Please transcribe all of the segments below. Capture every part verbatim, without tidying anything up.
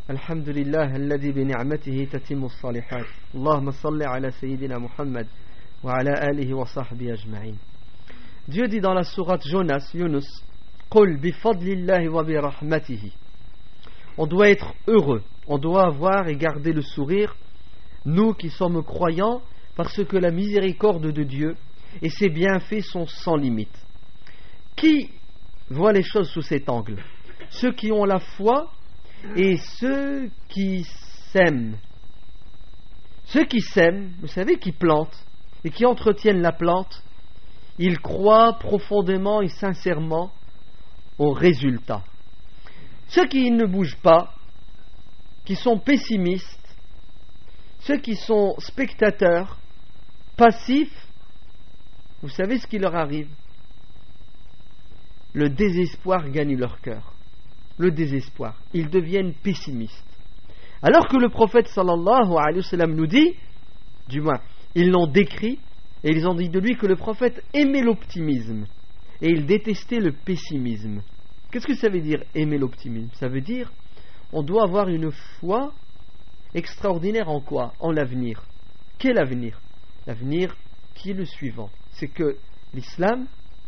الحمد لله الذي بنعمته تتم الصالحات اللهم صل على سيدنا محمد وعلى آله وصحبه أجمعين. Dieu dit dans la sourate Jonas, Yunus, قل بفضل الله وبرحمته. On doit être heureux, on doit avoir et garder le sourire, nous qui sommes croyants, parce que la miséricorde de Dieu et ses bienfaits sont sans limite. Qui voit les choses sous cet angle? Ceux qui ont la foi et ceux qui sèment. Ceux qui sèment, vous savez, qui plantent et qui entretiennent la plante, ils croient profondément et sincèrement au résultat. Ceux qui ne bougent pas, qui sont pessimistes, ceux qui sont spectateurs, passifs, vous savez ce qui leur arrive? Le désespoir gagne leur cœur. Le désespoir. Ils deviennent pessimistes. Alors que le prophète sallallahu alayhi wa sallam nous dit, du moins, ils l'ont décrit, et ils ont dit de lui que le prophète aimait l'optimisme, et il détestait le pessimisme. Qu'est-ce que ça veut dire, aimer l'optimisme? Ça veut dire, on doit avoir une foi extraordinaire en quoi? En l'avenir. Quel avenir? L'avenir qui est le suivant. C'est que l'islam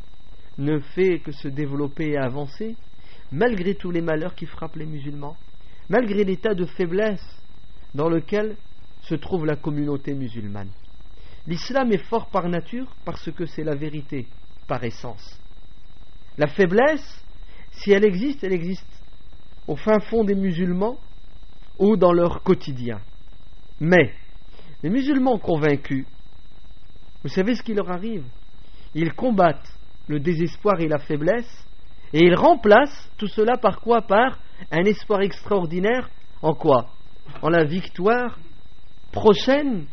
ne fait que se développer et avancer, malgré tous les malheurs qui frappent les musulmans, malgré l'état de faiblesse dans lequel se trouve la communauté musulmane. L'islam est fort par nature parce que c'est la vérité par essence. La faiblesse, si elle existe, elle existe au fin fond des musulmans ou dans leur quotidien. Mais les musulmans convaincus, vous savez ce qui leur arrive? Ils combattent le désespoir et la faiblesse, et ils remplacent tout cela par quoi? Par un espoir extraordinaire. En quoi? En la victoire prochaine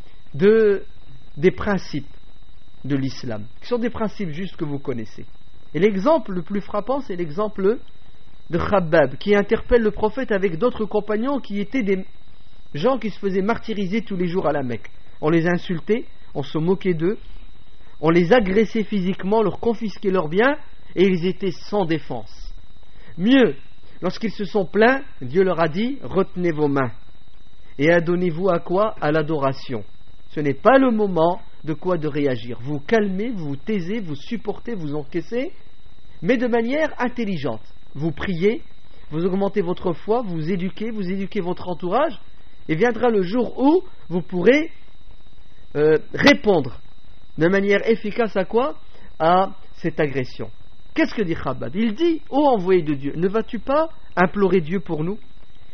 de, des principes de l'islam, qui sont des principes justes que vous connaissez. Et l'exemple le plus frappant, c'est l'exemple de Khabbab, qui interpelle le prophète avec d'autres compagnons qui étaient des gens qui se faisaient martyriser tous les jours à la Mecque. On les insultait, on se moquait d'eux, on les agressait physiquement, leur confisquait leurs biens, et ils étaient sans défense. Mieux, lorsqu'ils se sont plaints, Dieu leur a dit, retenez vos mains, et adonnez-vous à quoi? À l'adoration. Ce n'est pas le moment de quoi de réagir. Vous calmez, vous vous taisez, vous supportez, vous encaissez, mais de manière intelligente. Vous priez, vous augmentez votre foi, vous éduquez, vous éduquez votre entourage, et viendra le jour où vous pourrez euh, répondre de manière efficace à quoi? À cette agression. Qu'est-ce que dit Khabbab? Il dit, ô envoyé de Dieu, ne vas-tu pas implorer Dieu pour nous?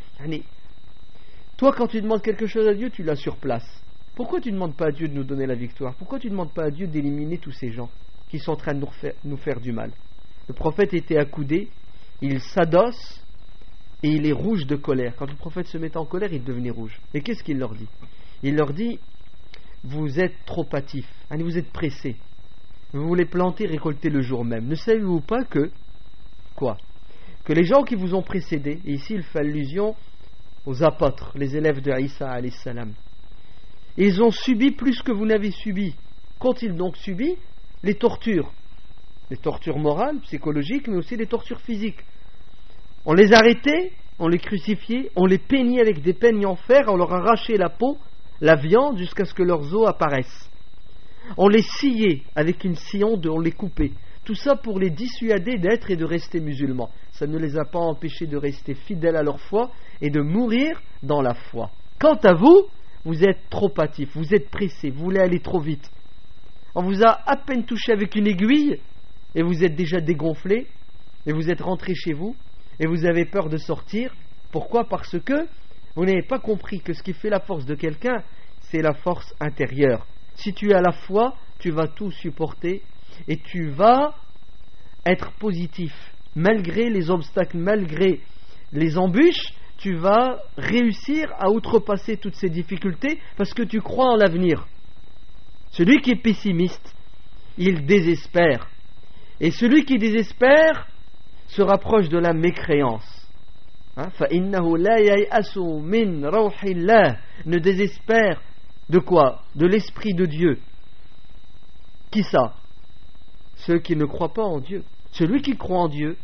Toi, quand tu demandes quelque chose à Dieu, tu l'as sur place. Pourquoi tu ne demandes pas à Dieu de nous donner la victoire? Pourquoi tu ne demandes pas à Dieu d'éliminer tous ces gens qui sont en train de nous faire, nous faire du mal? Le prophète était accoudé, il s'adosse et il est rouge de colère. Quand le prophète se met en colère, il devenait rouge. Et qu'est-ce qu'il leur dit? Il leur dit, vous êtes trop hâtifs, vous êtes pressés, vous voulez planter, récolter le jour même. Ne savez-vous pas que quoi? Que les gens qui vous ont précédés, et ici il fait allusion aux apôtres, les élèves de Isa alayhi salam, ils ont subi plus que vous n'avez subi. Qu'ont-ils donc subi? Les tortures, les tortures morales, psychologiques, mais aussi les tortures physiques. On les arrêtait, on les crucifiait, on les peignait avec des peignes en fer, on leur arrachait la peau, la viande, jusqu'à ce que leurs os apparaissent. On les sciait avec une sillonde, on les coupait. Tout ça pour les dissuader d'être et de rester musulmans. Ça ne les a pas empêchés de rester fidèles à leur foi et de mourir dans la foi. Quant à vous, vous êtes trop hâtifs, vous êtes pressés, vous voulez aller trop vite. On vous a à peine touché avec une aiguille et vous êtes déjà dégonflé et vous êtes rentré chez vous et vous avez peur de sortir. Pourquoi? Parce que vous n'avez pas compris que ce qui fait la force de quelqu'un, c'est la force intérieure. Si tu as la foi, tu vas tout supporter et tu vas être positif. Malgré les obstacles, malgré les embûches, tu vas réussir à outrepasser toutes ces difficultés parce que tu crois en l'avenir. Celui qui est pessimiste, il désespère. Et celui qui désespère se rapproche de la mécréance. Hein? فَإِنَّهُ لَا يَيْأَسُ مِنْ رَوْحِ اللَّهِ. Ne désespère de quoi? De l'Esprit de Dieu. Qui ça? Ceux qui ne croient pas en Dieu. Celui qui croit en Dieu,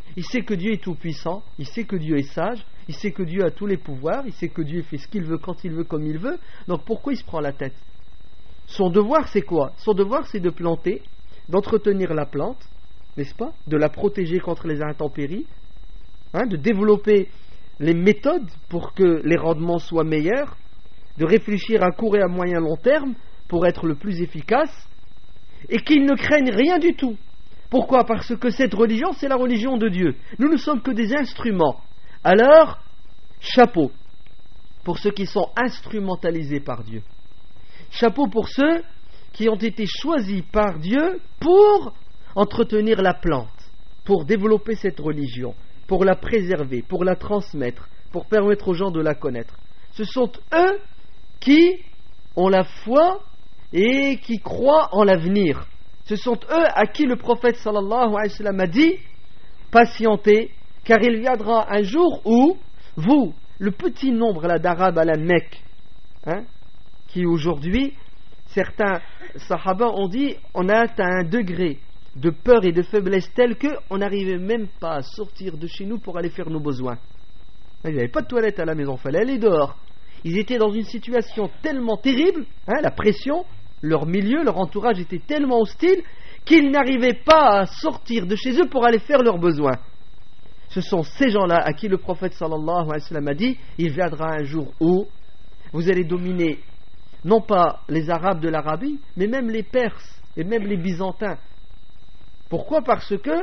Il sait que Dieu est tout-puissant, il sait que Dieu est sage, il sait que Dieu a tous les pouvoirs, il sait que Dieu fait ce qu'il veut, quand il veut, comme il veut. Donc pourquoi il se prend la tête? Son devoir, c'est quoi? Son devoir, c'est de planter, d'entretenir la plante, n'est-ce pas? De la protéger contre les intempéries, hein, de développer les méthodes pour que les rendements soient meilleurs, de réfléchir à court et à moyen long terme pour être le plus efficace, et qu'ils ne craignent rien du tout. Pourquoi? Parce que cette religion, c'est la religion de Dieu. Nous ne sommes que des instruments. Alors, chapeau pour ceux qui sont instrumentalisés par Dieu. Chapeau pour ceux qui ont été choisis par Dieu pour entretenir la plante, pour développer cette religion, pour la préserver, pour la transmettre, pour permettre aux gens de la connaître. Ce sont eux qui ont la foi et qui croient en l'avenir. Ce sont eux à qui le prophète sallallahu alayhi wa sallam a dit patientez, car il viendra un jour où vous, le petit nombre là, d'Arabes à la Mecque, hein, qui aujourd'hui, certains sahaba ont dit on a atteint un degré de peur et de faiblesse tel qu'on n'arrivait même pas à sortir de chez nous pour aller faire nos besoins. Ils n'avaient pas de toilette à la maison, il fallait aller dehors. Ils étaient dans une situation tellement terrible, hein, la pression, leur milieu, leur entourage était tellement hostile qu'ils n'arrivaient pas à sortir de chez eux pour aller faire leurs besoins. Ce sont ces gens-là à qui le prophète sallallahu alayhi wa sallam a dit il viendra un jour où vous allez dominer non pas les Arabes de l'Arabie, mais même les Perses et même les Byzantins. Pourquoi? Parce que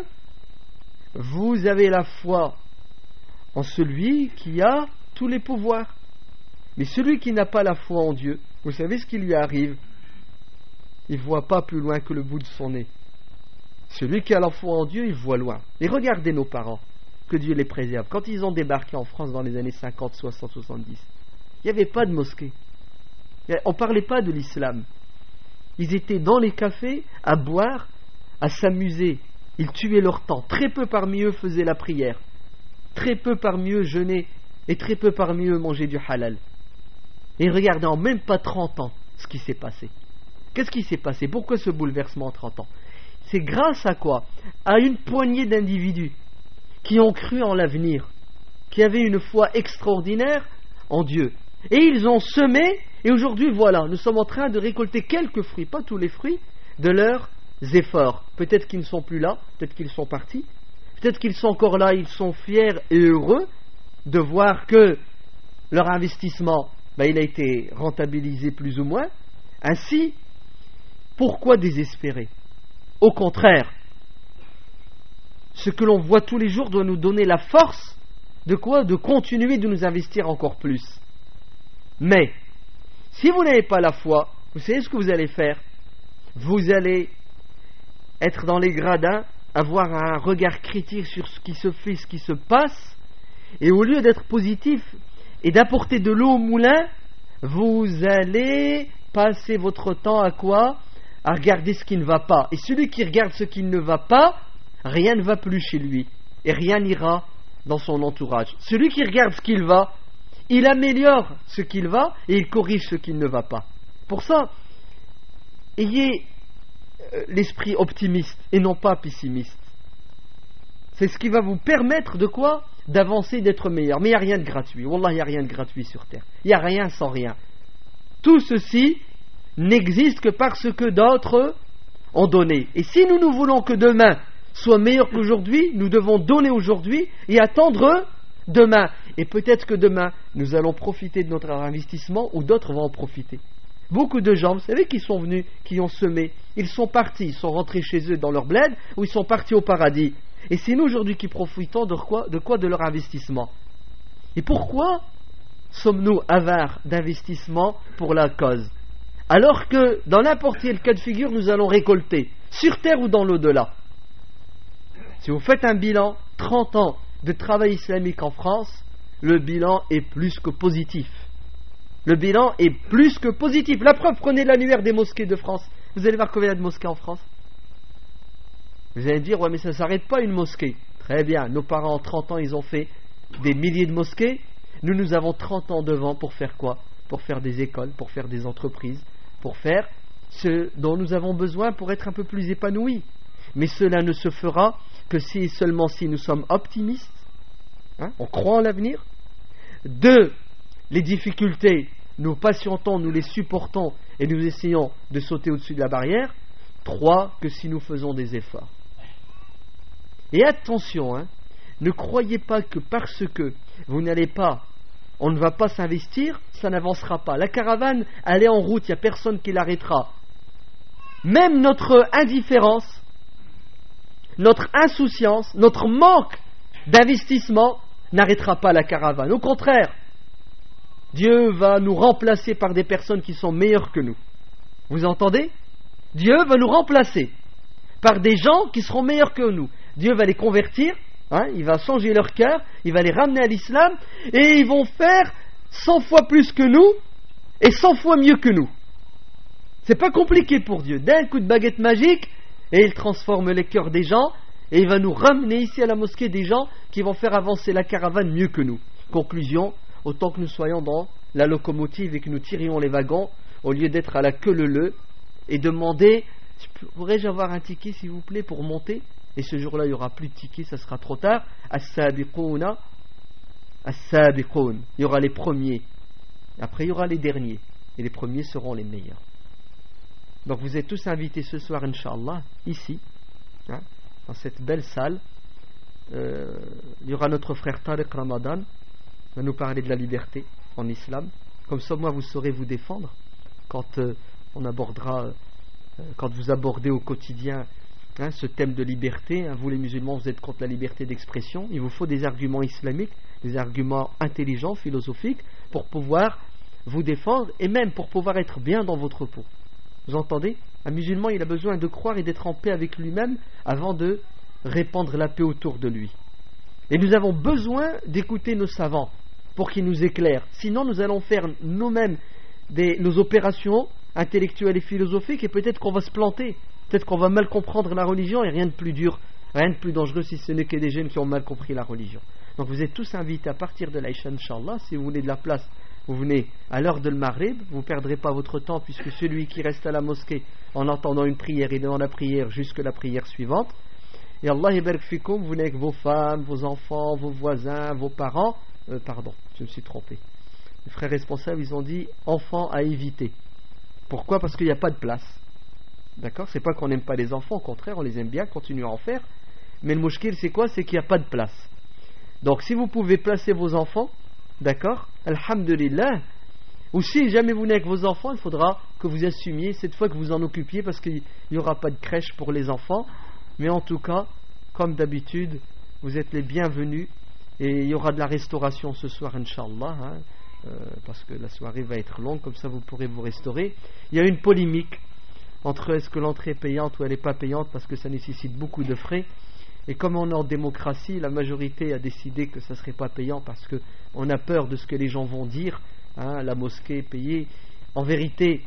vous avez la foi en celui qui a tous les pouvoirs. Mais celui qui n'a pas la foi en Dieu, vous savez ce qui lui arrive? Il ne voit pas plus loin que le bout de son nez. Celui qui a la foi en Dieu, il voit loin. Et regardez nos parents, que Dieu les préserve. Quand ils ont débarqué en France dans les années cinquante, soixante, soixante-dix, il n'y avait pas de mosquée. On ne parlait pas de l'islam. Ils étaient dans les cafés à boire, à s'amuser. Ils tuaient leur temps. Très peu parmi eux faisaient la prière. Très peu parmi eux jeûnaient. Et très peu parmi eux mangeaient du halal. Et regardez, en même pas trente ans, ce qui s'est passé. Qu'est-ce qui s'est passé? Pourquoi ce bouleversement en trente ans? C'est grâce à quoi? À une poignée d'individus qui ont cru en l'avenir, qui avaient une foi extraordinaire en Dieu. Et ils ont semé, et aujourd'hui, voilà, nous sommes en train de récolter quelques fruits, pas tous les fruits, de leurs efforts. Peut-être qu'ils ne sont plus là, peut-être qu'ils sont partis, peut-être qu'ils sont encore là, ils sont fiers et heureux de voir que leur investissement, ben, il a été rentabilisé plus ou moins. Ainsi, pourquoi désespérer? Au contraire, ce que l'on voit tous les jours doit nous donner la force de quoi? De continuer de nous investir encore plus. Mais, si vous n'avez pas la foi, vous savez ce que vous allez faire? Vous allez être dans les gradins, avoir un regard critique sur ce qui se fait, ce qui se passe, et au lieu d'être positif et d'apporter de l'eau au moulin, vous allez passer votre temps à quoi? À regarder ce qui ne va pas. Et celui qui regarde ce qui ne va pas, rien ne va plus chez lui, et rien n'ira dans son entourage. Celui qui regarde ce qu'il va, il améliore ce qu'il va, et il corrige ce qui ne va pas. Pour ça, ayez l'esprit optimiste et non pas pessimiste. C'est ce qui va vous permettre de quoi? D'avancer, d'être meilleur. Mais il n'y a rien de gratuit. Wallah, il n'y a rien de gratuit sur terre. Il n'y a rien sans rien. Tout ceci n'existe que parce que d'autres ont donné. Et si nous, nous voulons que demain soit meilleur qu'aujourd'hui, nous devons donner aujourd'hui et attendre demain. Et peut-être que demain, nous allons profiter de notre investissement ou d'autres vont en profiter. Beaucoup de gens, vous savez, qui sont venus, qui ont semé, ils sont partis, ils sont rentrés chez eux dans leur bled ou ils sont partis au paradis. Et c'est nous aujourd'hui qui profitons de quoi? De quoi? De leur investissement. Et pourquoi sommes-nous avares d'investissement pour la cause? Alors que dans n'importe quel cas de figure, nous allons récolter, sur terre ou dans l'au-delà. Si vous faites un bilan, trente ans de travail islamique en France, le bilan est plus que positif. Le bilan est plus que positif. La preuve, prenez l'annuaire des mosquées de France. Vous allez voir combien il y a de mosquées en France. Vous allez me dire, ouais mais ça ne s'arrête pas une mosquée. Très bien, nos parents en trente ans, ils ont fait des milliers de mosquées. Nous, nous avons trente ans devant pour faire quoi? Pour faire des écoles, pour faire des entreprises, pour faire ce dont nous avons besoin pour être un peu plus épanouis. Mais cela ne se fera que si seulement si nous sommes optimistes, hein, on croit en l'avenir. Deux, les difficultés, nous patientons, nous les supportons et nous essayons de sauter au-dessus de la barrière. Trois, que si nous faisons des efforts. Et attention, hein, ne croyez pas que parce que vous n'allez pas, on ne va pas s'investir, ça n'avancera pas. La caravane, elle est en route, il n'y a personne qui l'arrêtera. Même notre indifférence, notre insouciance, notre manque d'investissement n'arrêtera pas la caravane. Au contraire, Dieu va nous remplacer par des personnes qui sont meilleures que nous. Vous entendez ? Dieu va nous remplacer par des gens qui seront meilleurs que nous. Dieu va les convertir, hein, il va changer leur cœur, il va les ramener à l'islam, et ils vont faire cent fois plus que nous, et cent fois mieux que nous. C'est pas compliqué pour Dieu. D'un coup de baguette magique, et il transforme les cœurs des gens, et il va nous ramener ici à la mosquée des gens qui vont faire avancer la caravane mieux que nous. Conclusion, autant que nous soyons dans la locomotive et que nous tirions les wagons, au lieu d'être à la queue leu-leu, et demander, pourrais-je avoir un ticket s'il vous plaît pour monter? Et ce jour-là il n'y aura plus de ticket, ça sera trop tard. As-sabiqouna, as-sabiqoun, il y aura les premiers, après il y aura les derniers, et les premiers seront les meilleurs. Donc vous êtes tous invités ce soir, Inch'Allah, ici, hein, dans cette belle salle. Euh, il y aura notre frère Tariq Ramadan, qui va nous parler de la liberté en islam. Comme ça, moi, vous saurez vous défendre quand euh, on abordera, euh, quand vous abordez au quotidien hein, ce thème de liberté. Hein, vous les musulmans, vous êtes contre la liberté d'expression. Il vous faut des arguments islamiques, des arguments intelligents, philosophiques, pour pouvoir vous défendre et même pour pouvoir être bien dans votre peau. Vous entendez ? Un musulman, il a besoin de croire et d'être en paix avec lui-même avant de répandre la paix autour de lui. Et nous avons besoin d'écouter nos savants pour qu'ils nous éclairent. Sinon, nous allons faire nous-mêmes des, nos opérations intellectuelles et philosophiques et peut-être qu'on va se planter. Peut-être qu'on va mal comprendre la religion et rien de plus dur, rien de plus dangereux si ce n'est que des jeunes qui ont mal compris la religion. Donc vous êtes tous invités à partir de l'Aïcha, Inch'Allah. Si vous voulez de la place, vous venez à l'heure de l'Maghrib, vous ne perdrez pas votre temps puisque celui qui reste à la mosquée en entendant une prière, il est dans la prière jusque la prière suivante. Et Allah yabarak fikoum, vous venez avec vos femmes, vos enfants, vos voisins, vos parents. Euh, pardon, je me suis trompé. Les frères responsables, ils ont dit enfants à éviter. Pourquoi ? Parce qu'il n'y a pas de place. D'accord ? C'est pas qu'on n'aime pas les enfants, au contraire, on les aime bien, continuez à en faire. Mais le mouchkil, c'est quoi ? C'est qu'il n'y a pas de place. Donc si vous pouvez placer vos enfants, d'accord ? Alhamdulillah. Ou si jamais vous venez avec vos enfants, il faudra que vous assumiez cette fois que vous en occupiez parce qu'il n'y aura pas de crèche pour les enfants. Mais en tout cas, comme d'habitude, vous êtes les bienvenus et il y aura de la restauration ce soir, Inch'Allah, hein, euh, parce que la soirée va être longue, comme ça vous pourrez vous restaurer. Il y a une polémique entre est-ce que l'entrée est payante ou elle n'est pas payante parce que ça nécessite beaucoup de frais. Et comme on est en démocratie, la majorité a décidé que ça ne serait pas payant parce qu'on a peur de ce que les gens vont dire. Hein, la mosquée est payée. En vérité,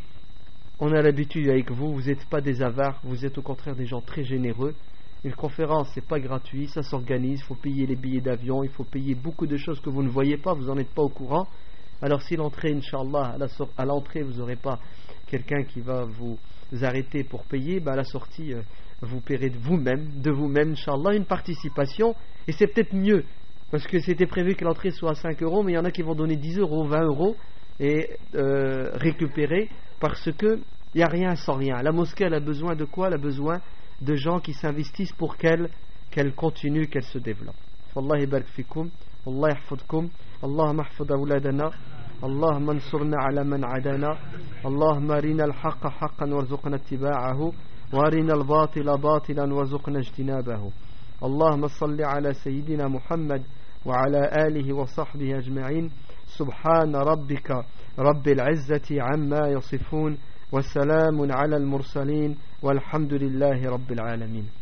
on a l'habitude avec vous, vous n'êtes pas des avares, vous êtes au contraire des gens très généreux. Une conférence, c'est pas gratuit, ça s'organise, il faut payer les billets d'avion, il faut payer beaucoup de choses que vous ne voyez pas, vous n'en êtes pas au courant. Alors si l'entrée, Inch'Allah, à, la so- à l'entrée, vous n'aurez pas quelqu'un qui va vous arrêter pour payer, ben à la sortie, euh, vous paierez de vous-même, de vous-même, Inch'Allah, une participation. Et c'est peut-être mieux, parce que c'était prévu que l'entrée soit à cinq euros, mais il y en a qui vont donner dix euros, vingt euros, et euh, récupérer, parce que il n'y a rien sans rien. La mosquée, elle a besoin de quoi ? Elle a besoin de gens qui s'investissent pour qu'elle, qu'elle continue, qu'elle se développe. Wallah barak fikum, Allah yahfadkum, Allahumma ahfad awladana, Allahumma ansurna ala man adana, Allahumma arina al-haqqa haqqan warzuqna ittiba'ahu, wa arina al-batila batilan warzuqna ijtinabahu. Allahumma salli ala sayyidina Muhammad wa ala alihi wa sahbihi ajma'in. Subhana rabbika rabbil izzati amma yasifun. وسلام على المرسلين والحمد لله رب العالمين.